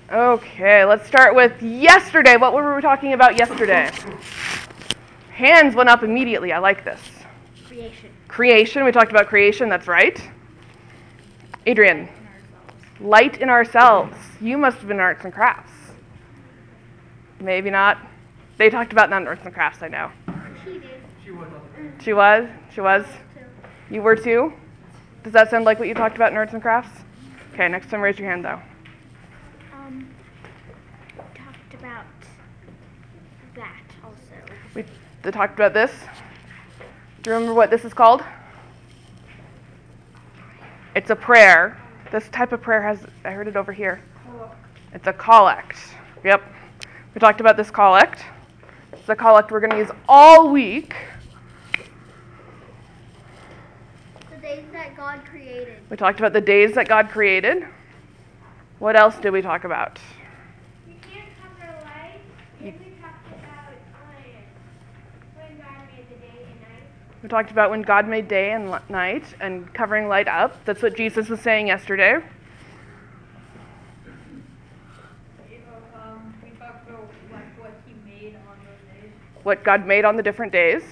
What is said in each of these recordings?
Okay, let's start with yesterday. What were we talking about yesterday? Hands went up immediately. I like this. Creation. Creation. We talked about creation. That's right. Adrian. Light in ourselves. You must have been in arts and crafts. Maybe not. They talked about that in arts and crafts, I know. She did. She was? She was? You were too? Does that sound like what you talked about in arts and crafts? Okay, next time raise your hand though. Talked about that also. We talked about this. Do you remember what this is called? It's a prayer. This type of prayer has, I heard it over here. It's a collect. Yep. We talked about this collect. It's a collect we're going to use all week. The days that God created. We talked about the days that God created. What else did we talk about? We can't cover light. And we talked about when God made the day and night. We talked about when God made day and night and covering light up. That's what Jesus was saying yesterday. We talked about what He made on those days. What God made on the different days.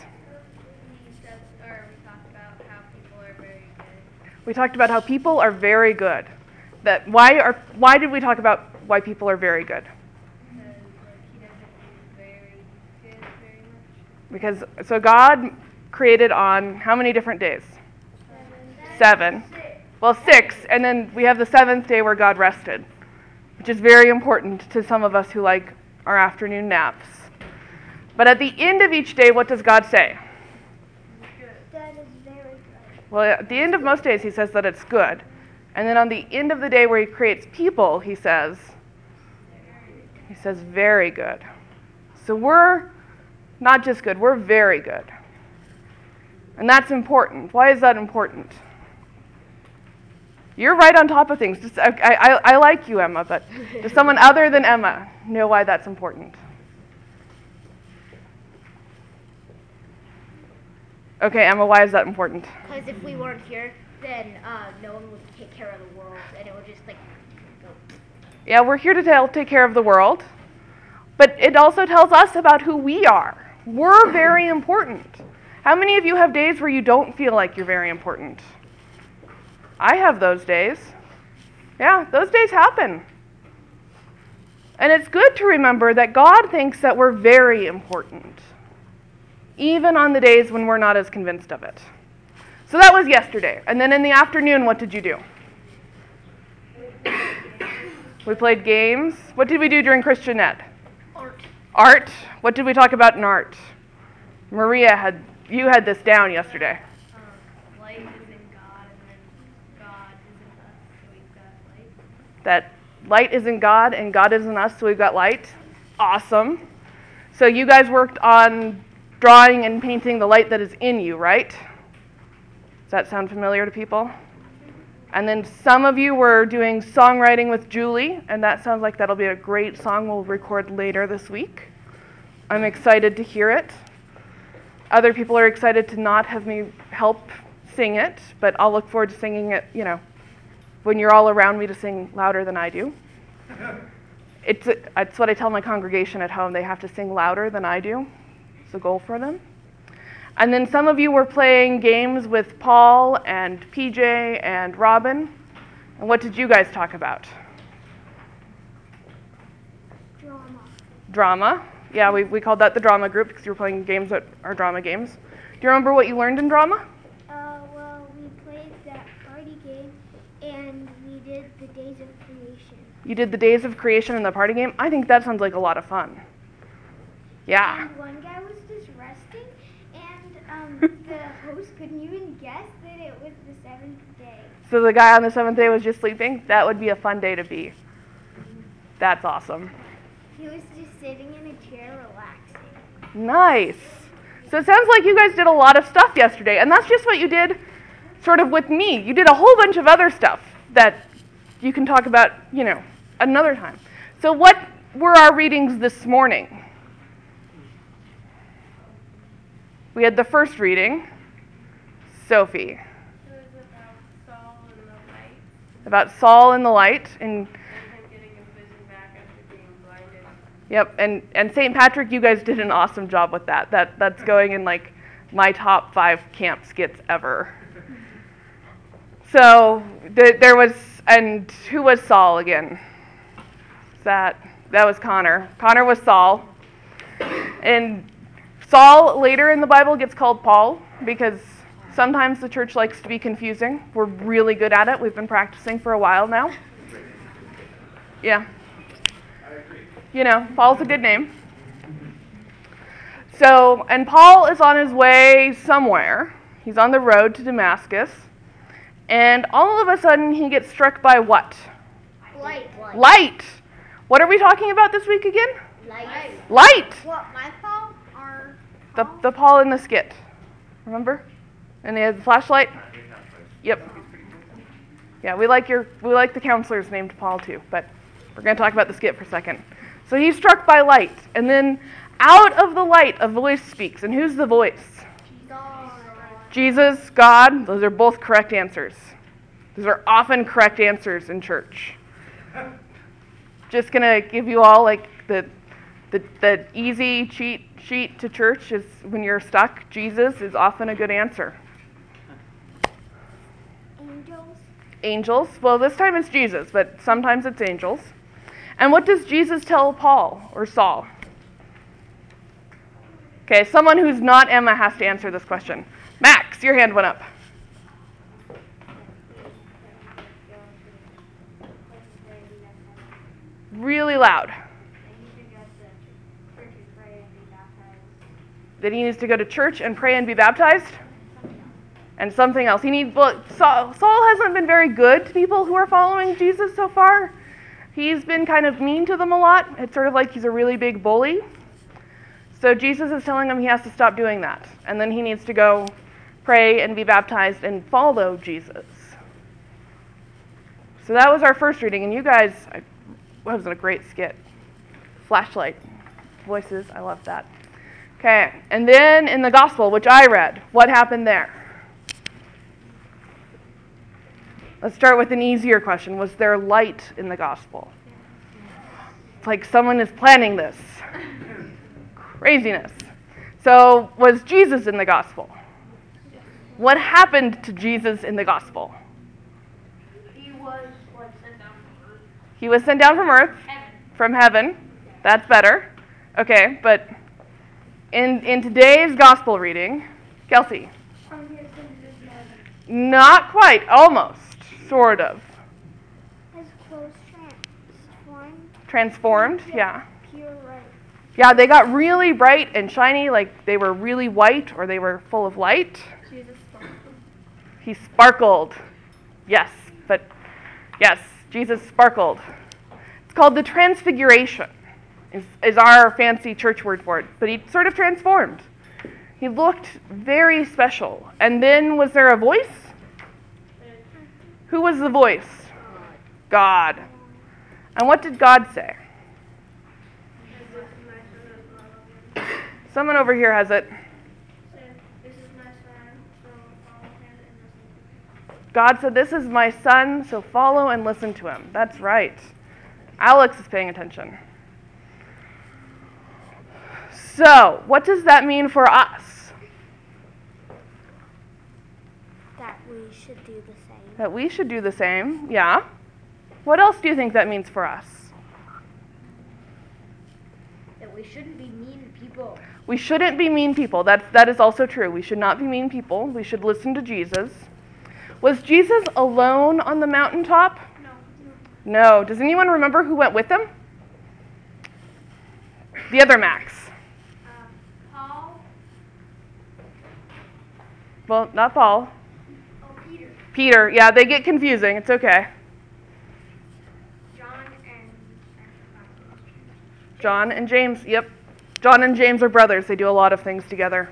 We talked about how people are very good. We talked about how people are very good. Why did we talk about why people are very good? Because He doesn't use very good very much. Because so God created on how many different days? 7. Well, 6, and then we have the 7th day where God rested, which is very important to some of us who like our afternoon naps. But at the end of each day, what does God say? That is very good. Well, at the end of most days, He says that it's good. And then on the end of the day where He creates people, He says very good. So we're not just good, we're very good. And that's important. Why is that important? You're right on top of things. I like you, Emma, but does someone other than Emma know why that's important? Okay, Emma, why is that important? Because if we weren't here, then no one would take care of the world, and it would just go. Yeah, we're here to take care of the world, but it also tells us about who we are. We're very important. How many of you have days where you don't feel like you're very important? I have those days. Yeah, those days happen. And it's good to remember that God thinks that we're very important, even on the days when we're not as convinced of it. So that was yesterday. And then in the afternoon, what did you do? We played games. What did we do during Christian Ed? Art. Art. What did we talk about in art? Maria, you had this down yesterday. Light is in God, and then God is in us, so we've got light. That light is in God, and God is in us, so we've got light. Awesome. So you guys worked on drawing and painting the light that is in you, right? Does that sound familiar to people? And then some of you were doing songwriting with Julie, and that sounds like that'll be a great song we'll record later this week. I'm excited to hear it. Other people are excited to not have me help sing it, but I'll look forward to singing it, when you're all around me to sing louder than I do. It's what I tell my congregation at home. They have to sing louder than I do. It's a goal for them. And then some of you were playing games with Paul and PJ and Robin. And what did you guys talk about? Drama. Yeah, we called that the drama group because you were playing games that are drama games. Do you remember what you learned in drama? Well, we played that party game, and we did the days of creation. You did the days of creation in the party game? I think that sounds like a lot of fun. Yeah. And one guy was just resting, and the host couldn't even guess that it was the 7th day. So the guy on the 7th day was just sleeping? That would be a fun day to be. That's awesome. He was just sitting in a chair relaxing. Nice. So it sounds like you guys did a lot of stuff yesterday, and that's just what you did sort of with me. You did a whole bunch of other stuff that you can talk about, another time. So what were our readings this morning? We had the first reading, Sophie. It was about Saul and the light. About Saul and the light, and And him getting his vision back Yep, and St. Patrick, you guys did an awesome job with that. That's going in like my top 5 camp skits ever. So there was, and who was Saul again? That was Connor. Connor was Saul. And Saul later in the Bible gets called Paul because sometimes the church likes to be confusing. We're really good at it. We've been practicing for a while now. Yeah. You know, Paul's a good name. So, and Paul is on his way somewhere. He's on the road to Damascus. And all of a sudden he gets struck by what? Light. Light. What are we talking about this week again? Light. Light. What, my Paul or The Paul in the skit. Remember? And he has the flashlight? Yep. Yeah, we like the counselors named Paul too, but we're going to talk about the skit for a second. So he's struck by light, and then out of the light a voice speaks. And who's the voice? Jesus, God. Those are both correct answers. Those are often correct answers in church. Just going to give you all like the easy cheat sheet to church is when you're stuck, Jesus is often a good answer. Angels. Well, this time it's Jesus, but sometimes it's angels. And what does Jesus tell Paul or Saul? Okay, someone who's not Emma has to answer this question. Max, your hand went up. Really loud. That he needs to go to church and pray and be baptized? And something else. Saul hasn't been very good to people who are following Jesus so far. He's been kind of mean to them a lot. It's sort of like he's a really big bully. So Jesus is telling him he has to stop doing that. And then he needs to go pray and be baptized and follow Jesus. So that was our first reading. And you guys, that was a great skit. Flashlight. Voices, I love that. Okay, and then in the gospel, which I read, what happened there? Let's start with an easier question. Was there light in the gospel? It's like someone is planning this. Craziness. So, was Jesus in the gospel? What happened to Jesus in the gospel? He was sent down from earth. He was sent down from earth. From heaven. That's better. Okay, but in today's gospel reading, Kelsey. Not quite. Almost. Sort of. His clothes transformed. Transformed, yeah. Pure light. Yeah, they got really bright and shiny, like they were really white or they were full of light. Jesus sparkled. He sparkled. Yes, but yes, Jesus sparkled. It's called the transfiguration, is our fancy church word for it. But he sort of transformed. He looked very special. And then was there a voice? Who was the voice? God. And what did God say? Someone over here has it. God said, "This is my son, so follow and listen to him." That's right. Alex is paying attention. So, what does that mean for us? That we should do the same. That we should do the same, yeah. What else do you think that means for us? That we shouldn't be mean people. We shouldn't be mean people. That is also true. We should not be mean people. We should listen to Jesus. Was Jesus alone on the mountaintop? No. Does anyone remember who went with him? The other Max. Paul. Well, not Paul. Oh, Peter. Peter. Yeah, they get confusing. It's okay. John and James. Yep. John and James are brothers. They do a lot of things together.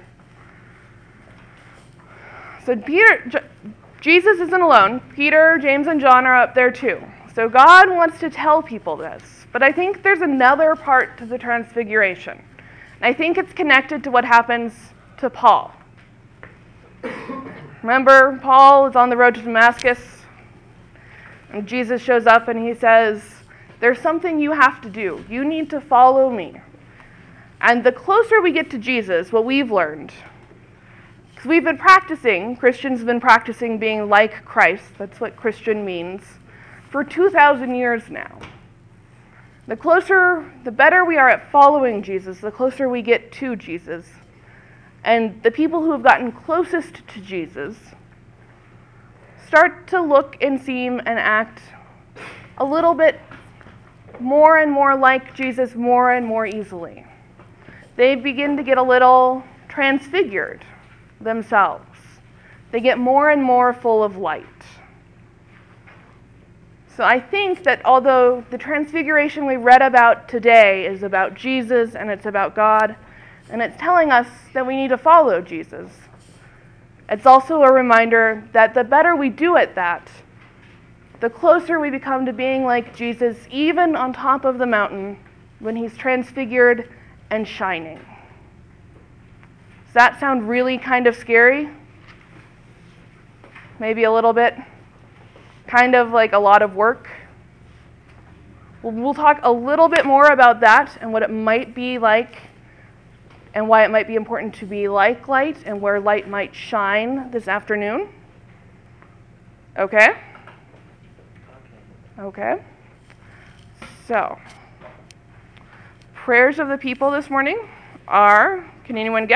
So Jesus isn't alone. Peter, James, and John are up there too. So God wants to tell people this. But I think there's another part to the transfiguration. And I think it's connected to what happens to Paul. Remember, Paul is on the road to Damascus. And Jesus shows up and he says, There's something you have to do. You need to follow me. And the closer we get to Jesus, what we've learned, because we've been practicing, Christians have been practicing being like Christ, that's what Christian means, for 2,000 years now. The better we are at following Jesus, the closer we get to Jesus. And the people who have gotten closest to Jesus start to look and seem and act a little bit more and more like Jesus more and more easily. They begin to get a little transfigured themselves. They get more and more full of light. So I think that although the transfiguration we read about today is about Jesus and it's about God, and it's telling us that we need to follow Jesus, it's also a reminder that the better we do at that, the closer we become to being like Jesus, even on top of the mountain when he's transfigured and shining. Does that sound really kind of scary? Maybe a little bit? Kind of like a lot of work? We'll talk a little bit more about that and what it might be like and why it might be important to be like light and where light might shine this afternoon. Okay? Okay. So, prayers of the people this morning are, can anyone guess?